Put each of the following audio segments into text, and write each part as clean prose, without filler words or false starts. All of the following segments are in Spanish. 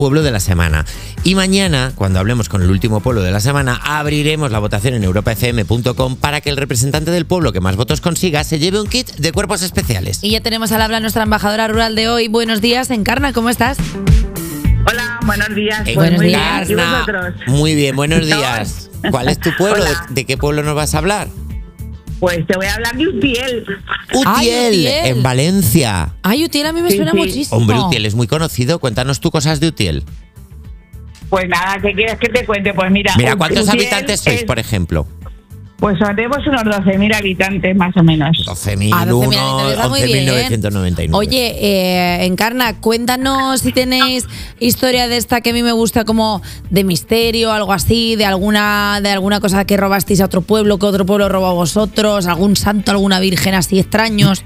pueblo de la semana. Y mañana, cuando hablemos con el último pueblo de la semana, abriremos la votación en europafm.com para que el representante del pueblo que más votos consiga se lleve un kit de cuerpos especiales. Y ya tenemos al habla nuestra embajadora rural de hoy. Buenos días, Encarna, ¿cómo estás? Hola, buenos días. Buenos muy días. bien. ¿Y vosotros? Muy bien, buenos días. ¿Cuál es tu pueblo? ¿De qué pueblo nos vas a hablar? Pues te voy a hablar de Utiel. Utiel, en Valencia. Ay, Utiel a mí me suena muchísimo. Hombre, Utiel es muy conocido. Cuéntanos tú cosas de Utiel. Pues nada, ¿qué quieres que te cuente? Pues mira, ¿cuántos Utiel habitantes sois, por ejemplo? Pues tenemos unos 12.000 habitantes, más o menos. 12.001, 11.999. Oye, Encarna, cuéntanos si tenéis historia de esta que a mí me gusta, como de misterio, algo así, de alguna cosa que robasteis a otro pueblo, que otro pueblo robó a vosotros, algún santo, alguna virgen así extraños.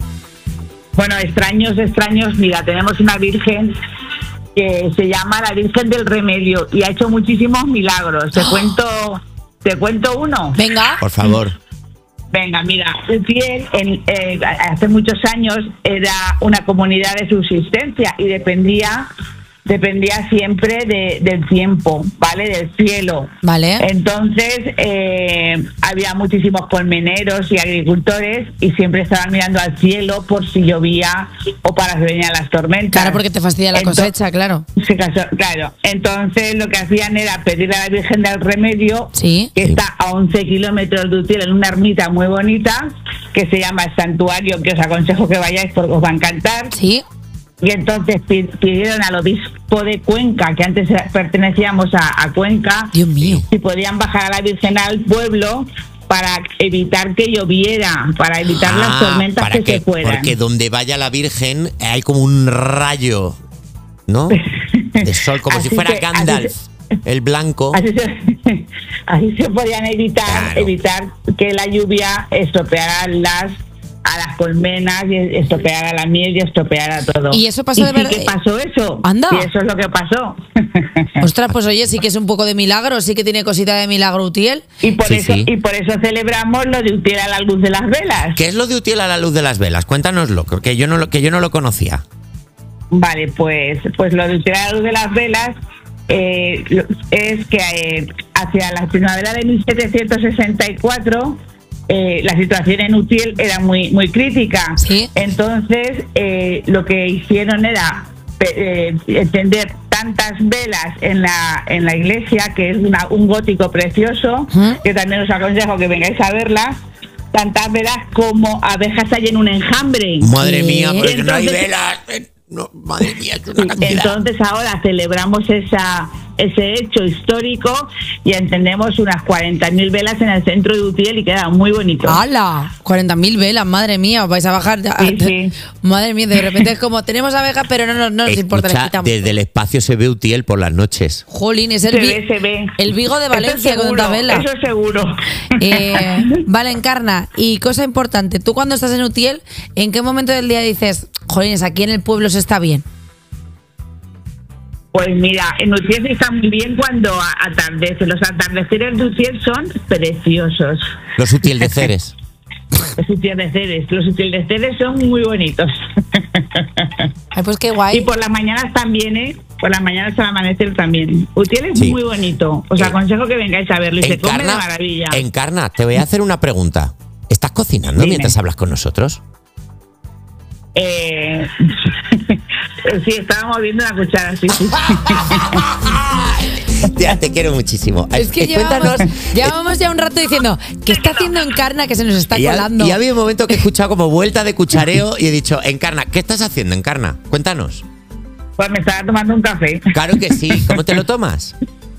Bueno, extraños, mira, tenemos una virgen que se llama la Virgen del Remedio y ha hecho muchísimos milagros. ¿Te cuento uno? Venga. Por favor. Venga, mira, Utiel hace muchos años era una comunidad de subsistencia y dependía siempre del tiempo, ¿vale? Del cielo. Vale. Entonces, había muchísimos colmeneros y agricultores y siempre estaban mirando al cielo por si llovía o para que venían las tormentas. Claro, porque te fastidia la cosecha, claro. Claro. Entonces, lo que hacían era pedir a la Virgen del Remedio, ¿sí? Que está a 11 kilómetros de Utiel, en una ermita muy bonita, que se llama el Santuario, que os aconsejo que vayáis porque os va a encantar. Sí. Y entonces pidieron al obispo de Cuenca, que antes pertenecíamos a Cuenca, Dios mío, si podían bajar a la Virgen al pueblo para evitar que lloviera, para evitar las tormentas que se fueran. Porque donde vaya la Virgen hay como un rayo, ¿no? De sol, como si fuera Gandalf, el blanco. Así se podían evitar que la lluvia estropeara a las colmenas y estropeara la miel y estropeara todo. ¿Y eso pasó de verdad? ¿Qué pasó eso? Anda. Y eso es lo que pasó. Ostras, pues oye, sí que es un poco de milagro, sí que tiene cosita de milagro Utiel. Y por eso celebramos lo de Utiel a la luz de las velas. ¿Qué es lo de Utiel a la luz de las velas? Cuéntanoslo, que yo no lo conocía. Vale, pues lo de Utiel a la luz de las velas es que hacia la primavera de 1764 la situación en Utiel era muy muy crítica. ¿Sí? Entonces lo que hicieron era encender tantas velas en la iglesia, que es un gótico precioso, que también os aconsejo que vengáis a verla, tantas velas como abejas hay en un enjambre. Madre mía, pero entonces, no hay velas. No, madre mía, es una cantidad. Entonces ahora celebramos ese hecho histórico y encendemos unas 40.000 velas en el centro de Utiel y queda muy bonito. ¡Hala! 40.000 velas, madre mía, os vais a bajar. Sí. Madre mía, de repente es como, tenemos abejas, pero no nos importa, les quitamos. Desde el espacio se ve Utiel por las noches. Jolín, es se ve. El Vigo de Valencia con tanta vela. Eso seguro. Vale, Encarna, y cosa importante, tú cuando estás en Utiel, ¿en qué momento del día dices, jolines, aquí en el pueblo se está bien? Pues mira, en Utiel se está muy bien cuando atardece. Los atardeceres de Utiel son preciosos. Los utieleceres. Los utieleceres son muy bonitos. Ay, pues qué guay. Y por las mañanas también, por las mañanas al amanecer también. Utiel es muy bonito. Os aconsejo que vengáis a verlo y se come de maravilla. Encarna, te voy a hacer una pregunta. ¿Estás cocinando mientras hablas con nosotros? Sí, estábamos viendo la cuchara, sí. Ya, te quiero muchísimo. Es que llevamos ya un rato diciendo, ¿qué está haciendo Encarna que se nos está colando? Y había un momento que he escuchado como vuelta de cuchareo y he dicho, Encarna, ¿qué estás haciendo, Encarna? Cuéntanos. Pues me estaba tomando un café. Claro que sí. ¿Cómo te lo tomas?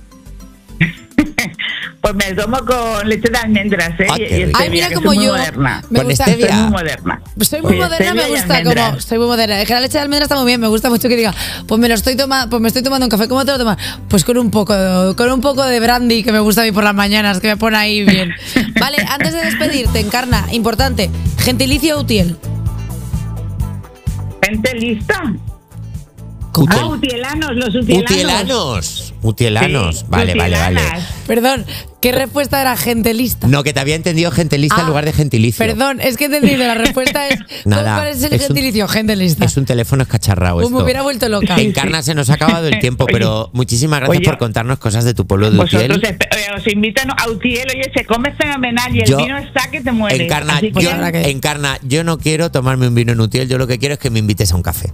Pues me lo tomo con leche de almendras, Ay, mira como yo. Moderna. Me gusta. Stevia. Soy muy moderna. Soy muy moderna, me gusta como. Soy muy moderna. Es que la leche de almendra está muy bien, me gusta mucho que diga, pues me estoy tomando un café. ¿Cómo te lo tomas? Pues con un poco de brandy, que me gusta a mí por las mañanas, que me pone ahí bien. Vale, antes de despedirte, Encarna, importante, gentilicio Utiel. ¿Gente lista? Utielanos. Utielanos, los utielanos. Utielanos. Utielanos. Sí, vale. utielanas. Perdón, ¿qué respuesta era gente lista? No, que te había entendido gente lista en lugar de gentilicio. Perdón, es que he entendido, la respuesta es Nada, ¿cuál es el gentilicio? Gente lista. Es un teléfono escacharrado esto. Me hubiera vuelto loca. Encarna, se nos ha acabado el tiempo, pero muchísimas gracias por contarnos cosas de tu pueblo de Utiel. Vosotros os invitan a Utiel, oye, se come fenomenal y el vino está que te muere. Encarna, yo no quiero tomarme un vino en Utiel, yo lo que quiero es que me invites a un café.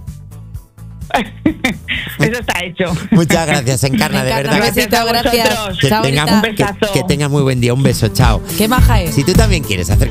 Eso está hecho. Muchas gracias, Encarna, de verdad. Gracias. Que tengas muy buen día, un beso, chao. Qué maja es. Si tú también quieres hacer